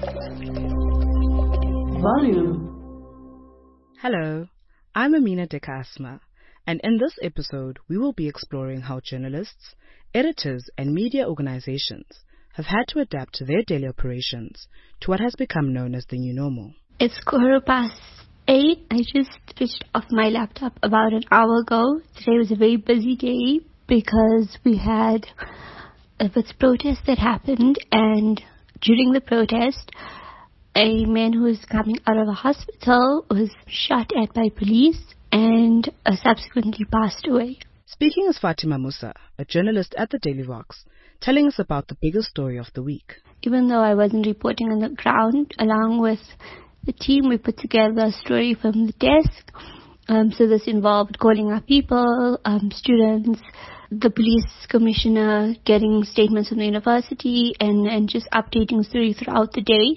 Volume. Hello, I'm Amina Dekasma, and in this episode we will be exploring how journalists, editors and media organizations have had to adapt their daily operations to what has become known as the new normal. It's 8:15. I just switched off my laptop about an hour ago. Today was a very busy day because we had this protest that happened, and during the protest, a man who was coming out of a hospital was shot at by police and subsequently passed away. Speaking is Fatima Musa, a journalist at the Daily Vox, telling us about the biggest story of the week. Even though I wasn't reporting on the ground, along with the team, we put together a story from the desk. So this involved calling up people, students, the police commissioner, getting statements from the university, and just updating the story throughout the day.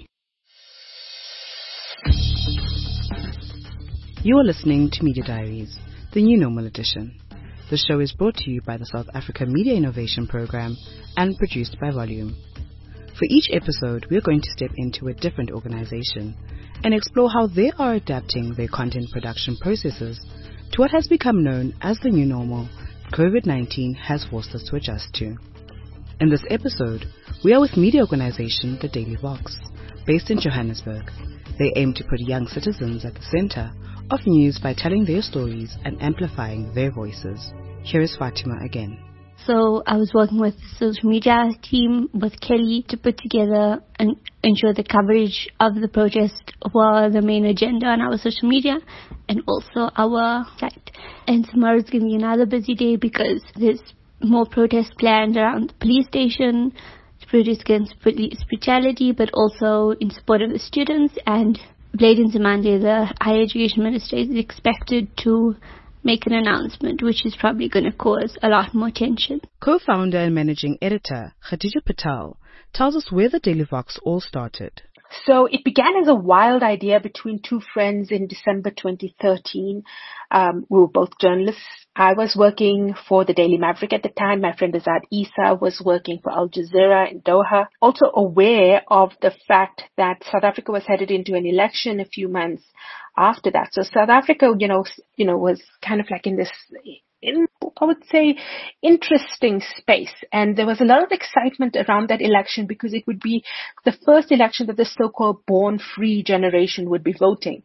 You are listening to Media Diaries, the new normal edition. The show is brought to you by the South Africa Media Innovation Program and produced by Volume. For each episode, we are going to step into a different organization and explore how they are adapting their content production processes to what has become known as the new normal COVID-19 has forced us to adjust to. In this episode, we are with media organization The Daily Vox, based in Johannesburg. They aim to put young citizens at the center of news by telling their stories and amplifying their voices. Here is Fatima again. So I was working with the social media team, with Kelly, to put together and ensure the coverage of the protest were the main agenda on our social media and also our site. And tomorrow's going to be another busy day because there's more protests planned around the police station, protests against police brutality, but also in support of the students. And Blade Nzimande, the higher education minister, is expected to make an announcement, which is probably going to cause a lot more tension. Co-founder and managing editor Khadija Patel tells us where the Daily Vox all started. So it began as a wild idea between two friends in December 2013. We were both journalists. I was working for the Daily Maverick at the time. My friend Azad Isa was working for Al Jazeera in Doha. Also aware of the fact that South Africa was headed into an election a few months after that. So South Africa, was kind of like in this, I would say, interesting space. And there was a lot of excitement around that election because it would be the first election that the so-called born-free generation would be voting.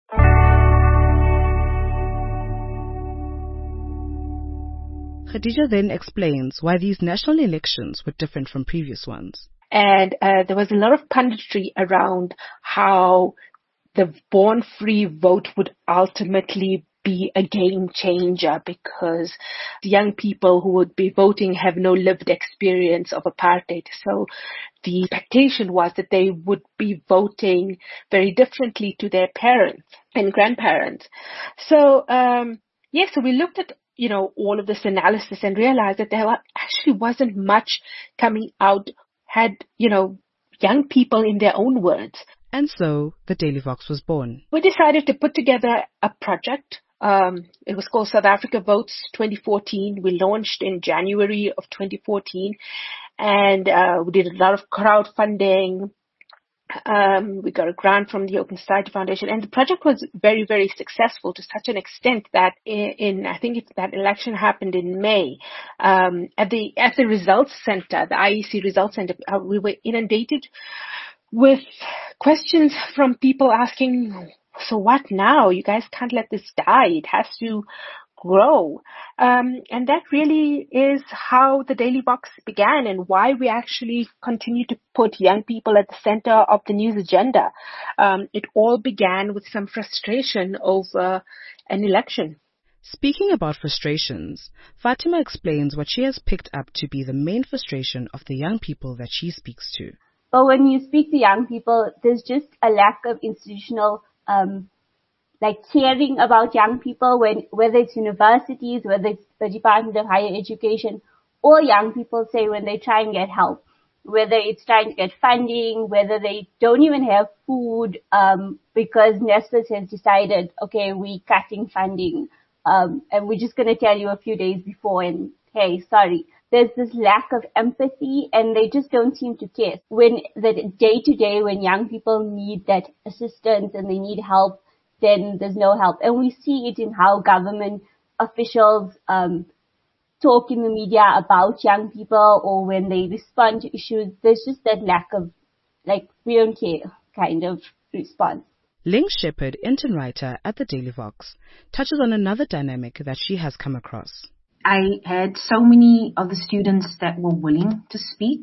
Khadija then explains why these national elections were different from previous ones. And there was a lot of punditry around how the born-free vote would ultimately be a game changer because the young people who would be voting have no lived experience of apartheid. So the expectation was that they would be voting very differently to their parents and grandparents. So, so we looked at all of this analysis and realized that there actually wasn't much coming out had, young people in their own words. And so the Daily Vox was born. We decided to put together a project. It was called South Africa Votes 2014. We launched in January of 2014 and we did a lot of crowdfunding. We got a grant from the Open Society Foundation, and the project was very, very successful to such an extent that that election happened in May. At the results center, the IEC results center, we were inundated with questions from people asking, so what now? You guys can't let this die. It has to grow. And that really is how the Daily Vox began and why we actually continue to put young people at the center of the news agenda. It all began with some frustration over an election. Speaking about frustrations, Fatima explains what she has picked up to be the main frustration of the young people that she speaks to. But when you speak to young people, there's just a lack of institutional caring about young people, whether it's universities, whether it's the Department of Higher Education, or young people say when they try and get help, whether it's trying to get funding, whether they don't even have food because Naspers has decided, okay, we're cutting funding and we're just going to tell you a few days before and, hey, sorry. there's this lack of empathy and they just don't seem to care. When the day to day, when young people need that assistance and they need help, then there's no help. And we see it in how government officials talk in the media about young people, or when they respond to issues. There's just that lack of, like, we don't care kind of response. Ling Shepherd, intern writer at the Daily Vox, touches on another dynamic that she has come across. I had so many of the students that were willing to speak,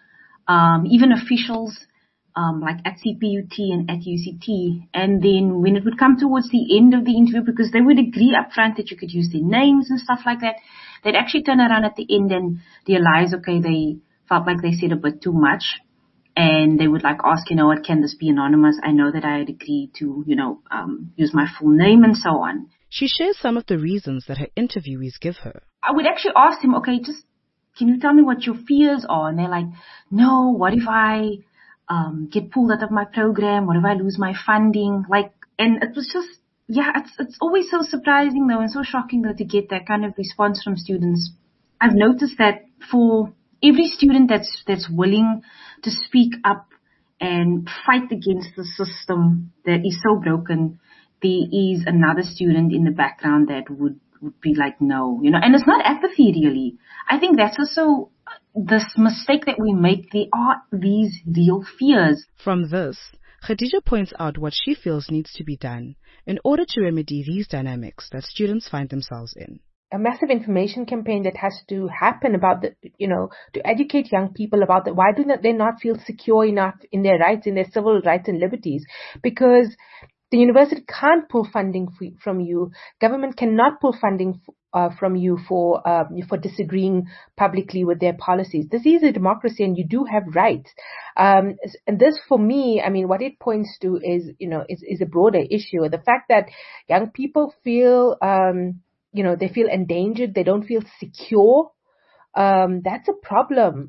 even officials like at CPUT and at UCT. And then when it would come towards the end of the interview, because they would agree up front that you could use their names and stuff like that, they'd actually turn around at the end and realize, okay, they felt like they said a bit too much. And they would like ask, what, can this be anonymous? I know that I had agreed to, use my full name and so on. She shares some of the reasons that her interviewees give her. I would actually ask them, okay, just can you tell me what your fears are? And they're like, no, what if I get pulled out of my program? What if I lose my funding? And it was just, it's always so surprising though and so shocking though to get that kind of response from students. I've noticed that for every student that's willing to speak up and fight against the system that is so broken, there is another student in the background that would be like, no, and it's not apathy really. I think that's also this mistake that we make. There are these real fears. From this, Khadija points out what she feels needs to be done in order to remedy these dynamics that students find themselves in. A massive information campaign that has to happen about to educate young people about that. Why do they not feel secure enough in their rights, in their civil rights and liberties? Because the university can't pull funding from you. Government cannot pull funding from you for disagreeing publicly with their policies. This is a democracy, and you do have rights. And this, for me, what it points to is a broader issue. The fact that young people feel they feel endangered, they don't feel secure. That's a problem.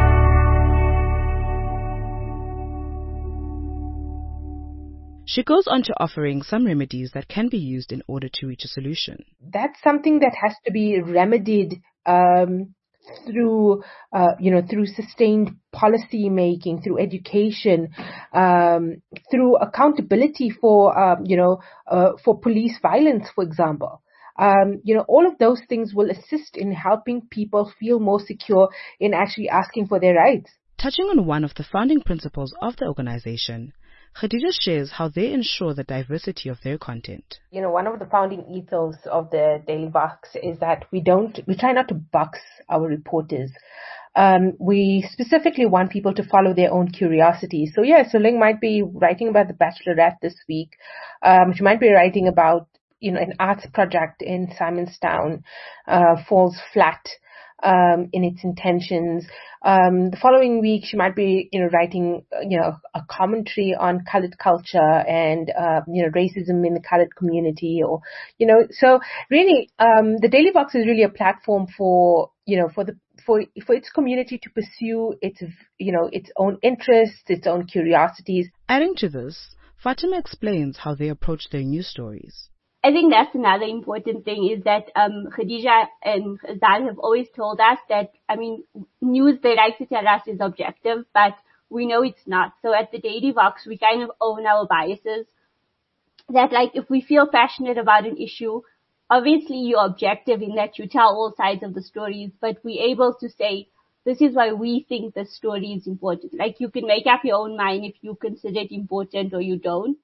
She goes on to offering some remedies that can be used in order to reach a solution. That's something that has to be remedied through sustained policy making, through education, through accountability for police violence, for example. All of those things will assist in helping people feel more secure in actually asking for their rights. Touching on one of the founding principles of the organization, Khadija shares how they ensure the diversity of their content. One of the founding ethos of the Daily Vox is that we try not to box our reporters. We specifically want people to follow their own curiosity. So Ling might be writing about the Bachelorette this week. She might be writing about an arts project in Simonstown falls flat in its intentions. The following week, she might be, writing, a commentary on colored culture and, racism in the colored community, or, so really, the Daily Vox is really a platform for its community to pursue its own interests, its own curiosities. Adding to this, Fatima explains how they approach their news stories. I think that's another important thing, is that Khadija and Zal have always told us that, news they like to tell us is objective, but we know it's not. So at the Daily Vox, we kind of own our biases. That, if we feel passionate about an issue, obviously you're objective in that you tell all sides of the stories, but we're able to say, this is why we think the story is important. You can make up your own mind if you consider it important or you don't.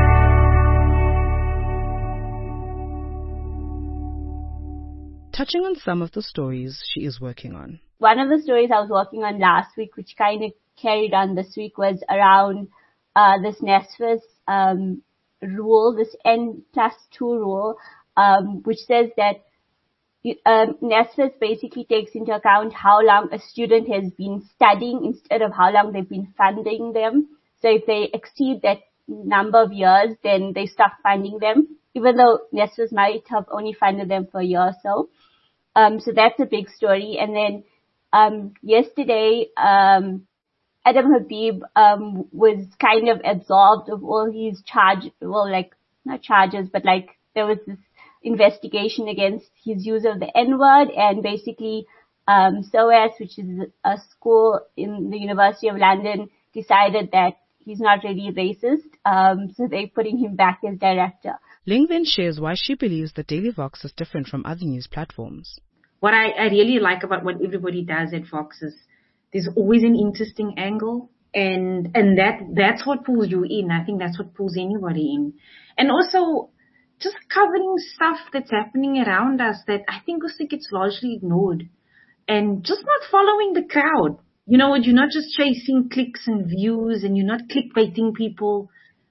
Touching on some of the stories she is working on. One of the stories I was working on last week, which kind of carried on this week, was around this NSFAS rule, this N+2 rule, which says that NSFAS basically takes into account how long a student has been studying instead of how long they've been funding them. So if they exceed that number of years, then they stop funding them, even though NSFAS might have only funded them for a year or so. So that's a big story. And then yesterday, Adam Habib was kind of absolved of all his not charges, but there was this investigation against his use of the N-word, and basically SOAS, which is a school in the University of London, decided that he's not really racist, so they're putting him back as director. Ling then shares why she believes that Daily Vox is different from other news platforms. What I really like about what everybody does at Vox is there's always an interesting angle, and that's what pulls you in. I think that's what pulls anybody in. And also just covering stuff that's happening around us that I think also gets largely ignored, and just not following the crowd. You know what? You're not just chasing clicks and views, and you're not clickbaiting people.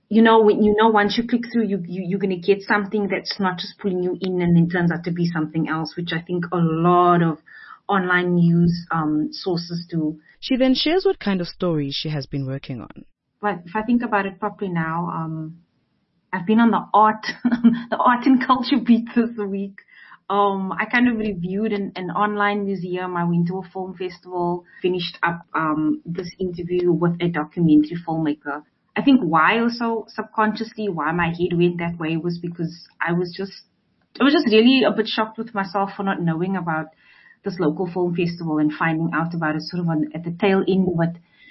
Once you click through, you're going to get something that's not just pulling you in and then turns out to be something else, which I think a lot of online news sources do. She then shares what kind of stories she has been working on. But if I think about it properly now, I've been on the art and culture beat this week. I kind of reviewed an online museum. I went to a film festival, finished up this interview with a documentary filmmaker. I think why also subconsciously why my head went that way was because I was just really a bit shocked with myself for not knowing about this local film festival and finding out about it sort of at the tail end of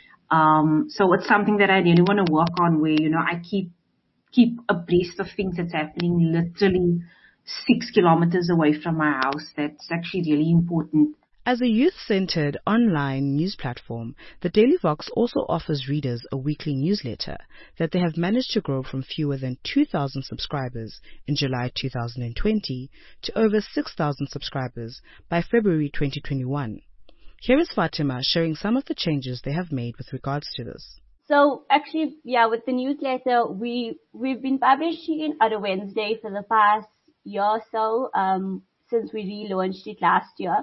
it. So it's something that I really want to work on where, I keep abreast of things that's happening literally 6 kilometers away from my house. That's actually really important. As a youth-centered online news platform, the Daily Vox also offers readers a weekly newsletter that they have managed to grow from fewer than 2,000 subscribers in July 2020 to over 6,000 subscribers by February 2021. Here is Fatima sharing some of the changes they have made with regards to this. So actually, with the newsletter, we've been publishing it on a Wednesday for the past year or so, since we relaunched it last year.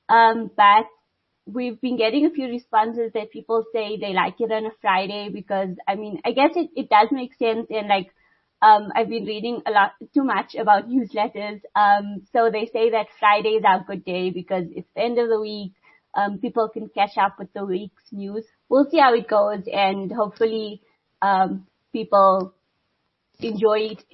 But we've been getting a few responses that people say they like it on a Friday because, I guess it does make sense. And I've been reading a lot too much about newsletters. So they say that Fridays are a good day because it's the end of the week. People can catch up with the week's news. We'll see how it goes, and hopefully, people enjoy it,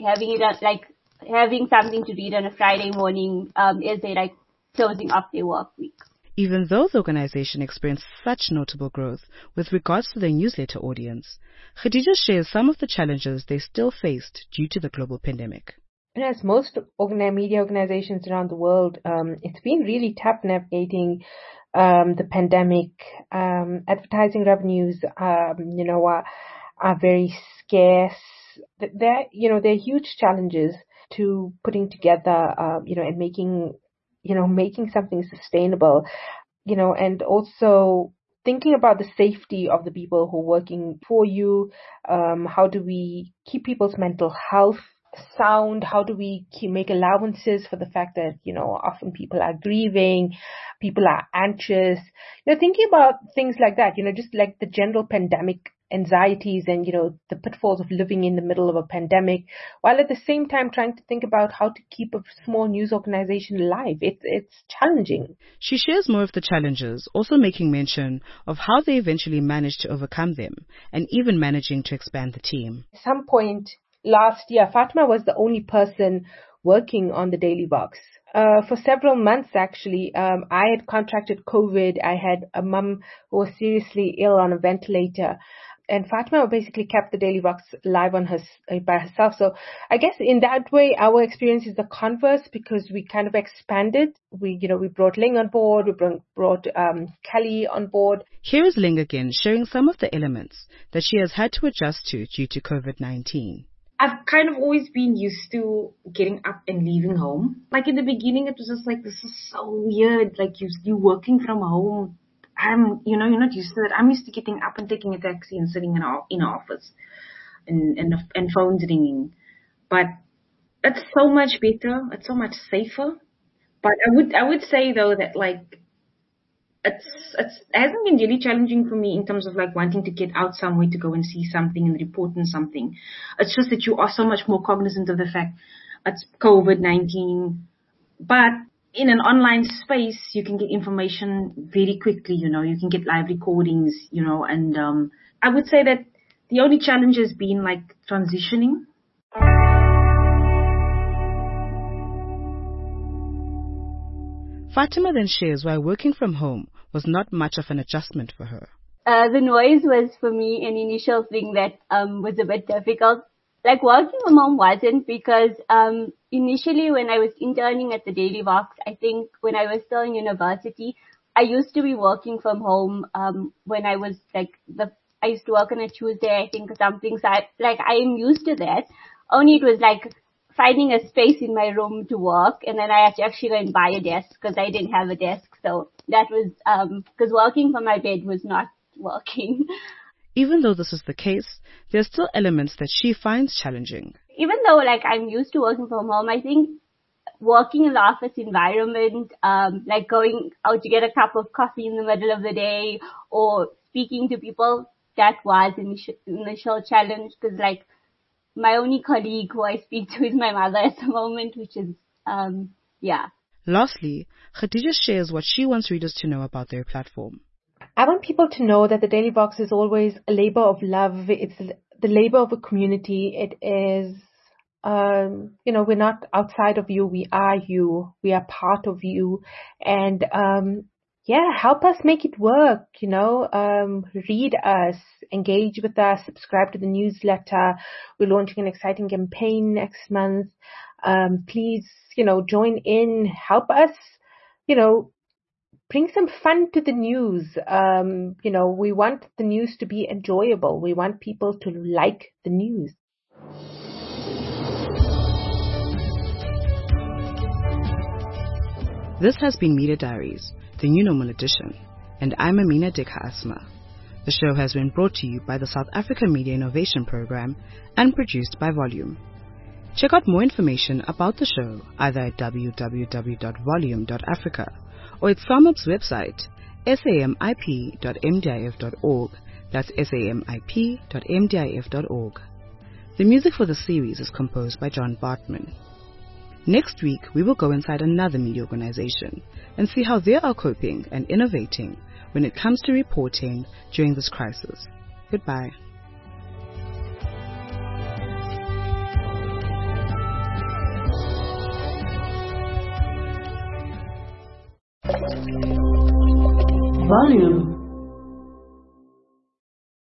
having something to read on a Friday morning, as they closing off their work week. Even though the organization experienced such notable growth with regards to their newsletter audience, Khadija shares some of the challenges they still faced due to the global pandemic. As most media organizations around the world, it's been really tough navigating the pandemic. Advertising revenues, are very scarce. There are huge challenges to putting together, and making something sustainable, and also thinking about the safety of the people who are working for you. How do we keep people's mental health sound? How do we make allowances for the fact that, often people are grieving, people are anxious, thinking about things like that, just like the general pandemic anxieties and, the pitfalls of living in the middle of a pandemic, while at the same time trying to think about how to keep a small news organization alive. It's challenging. She shares more of the challenges, also making mention of how they eventually managed to overcome them and even managing to expand the team. At some point last year, Fatma was the only person working on the Daily Vox. For several months, actually, I had contracted COVID. I had a mum who was seriously ill on a ventilator. And Fatma basically kept the Daily Vox live by herself. So I guess in that way, our experience is the converse because we kind of expanded. We brought Ling on board. We brought Kelly on board. Here is Ling again, sharing some of the elements that she has had to adjust to due to COVID-19. I've kind of always been used to getting up and leaving home. Like in the beginning, it was just like, this is so weird. Like you working from home. You're not used to that. I'm used to getting up and taking a taxi and sitting in an office and phones ringing. But it's so much better. It's so much safer. But I would say though that it hasn't been really challenging for me in terms of wanting to get out somewhere to go and see something and report on something. It's just that you are so much more cognizant of the fact it's COVID-19. But in an online space, you can get information very quickly, you can get live recordings, and I would say that the only challenge has been transitioning. Fatima then shares why working from home was not much of an adjustment for her. The noise was for me an initial thing that was a bit difficult. Like working from home wasn't, because initially when I was interning at the Daily Vox, I think when I was still in university, I used to be working from home when I was I used to work on a Tuesday, I think, or something. So I am used to that. Only it was like finding a space in my room to work, and then I had to actually go and buy a desk because I didn't have a desk. So that was because working from my bed was not working. Even though this is the case, there are still elements that she finds challenging. Even though I'm used to working from home, I think working in the office environment, going out to get a cup of coffee in the middle of the day or speaking to people, that was an initial challenge, because my only colleague who I speak to is my mother at the moment, which is, yeah. Lastly, Khadija shares what she wants readers to know about their platform. I want people to know that the Daily Vox is always a labor of love. It's the labor of a community. It is, we're not outside of you. We are you. We are part of you. And, help us make it work, read us, engage with us, subscribe to the newsletter. We're launching an exciting campaign next month. Please, join in, help us, bring some fun to the news. We want the news to be enjoyable. We want people to like the news. This has been Media Diaries, the new normal edition, and I'm Amina Dikha Asma. The show has been brought to you by the South Africa Media Innovation Program and produced by Volume. Check out more information about the show either at www.volume.africa or at SAMIP's website, samip.mdif.org. That's samip.mdif.org. The music for the series is composed by John Bartman. Next week, we will go inside another media organization and see how they are coping and innovating when it comes to reporting during this crisis. Goodbye. Volume.